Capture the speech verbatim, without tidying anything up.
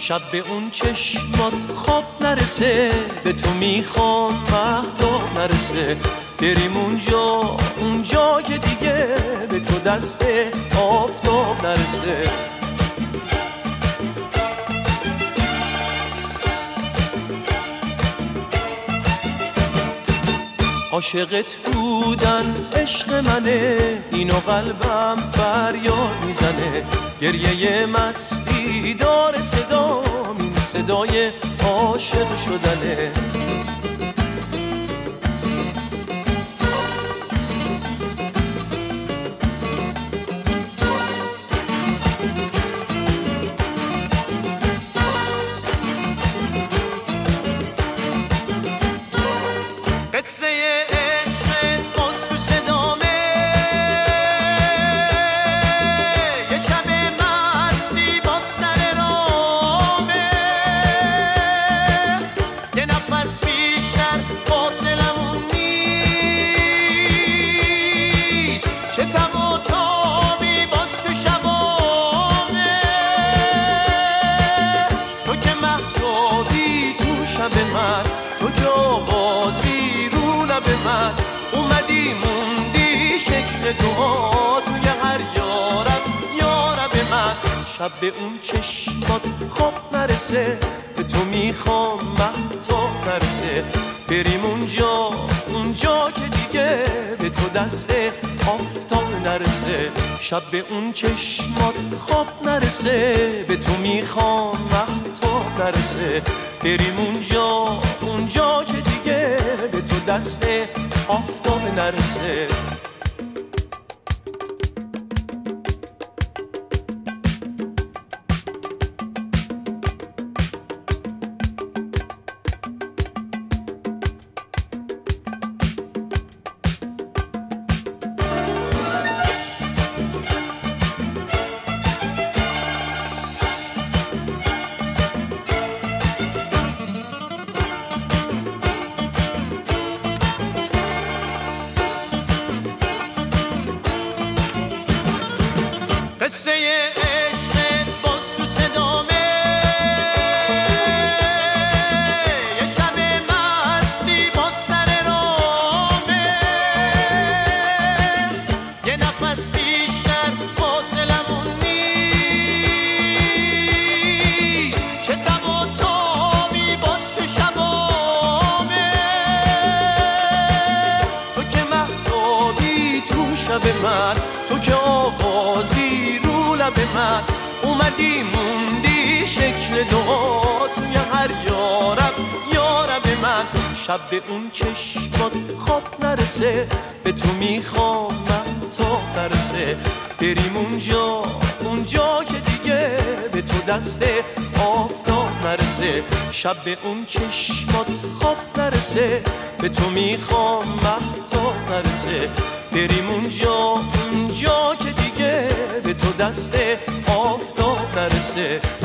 شب به اون چشمات خواب نرسه، به تو میخوام مهتاب نرسه. بریم اونجا اونجا که دیگه به تو دست آفتاب نرسه. عاشقت بودن عشق منه، اینو قلبم فریاد میزنه. گریه مستی داره صدام، این صدای عاشق شدنه. قصه عشق باز تو صدامه، یه شب مستی با سر رامه. یه نفس بیشتر فاصلمون نیست، چه تب و تابی باز تو شبامه. تو که مهتابی تو شب من، تو که آوازی به من اومدی موندی شکل دعا توی هر یارب یارب من. شب به اون چشمات خواب نرسه، به تو میخوام مهتاب نرسه. بریم اونجا اونجا که دیگه به تو دست آفتاب نرسه. شب به اون چشمات خواب نرسه، به تو میخوام مهتاب نرسه. بریم اونجا اونجا که دیگه به تو دست آفتاب نرسه. قصه عشق باز تو صدامه، یه شب مستی با سر رامه. یه نفس بیشتر فاصلمون نیست، چه تب و تابی باز تو شبامه. تو که مهتابی تو شب من، تو که آوازی به من اومدی موندی شکل دعا توی هر یارب یارب من. شب به اون چشمات خواب نرسه، به تو میخوام مهتاب نرسه. بریم اونجا اونجا که دیگه به تو دست آفتاب نرسه. شب به اون چشمات خواب نرسه، به تو میخوام مهتاب نرسه. بریم اونجا اونجا که دیگه به تو دست آفتاب نرسه.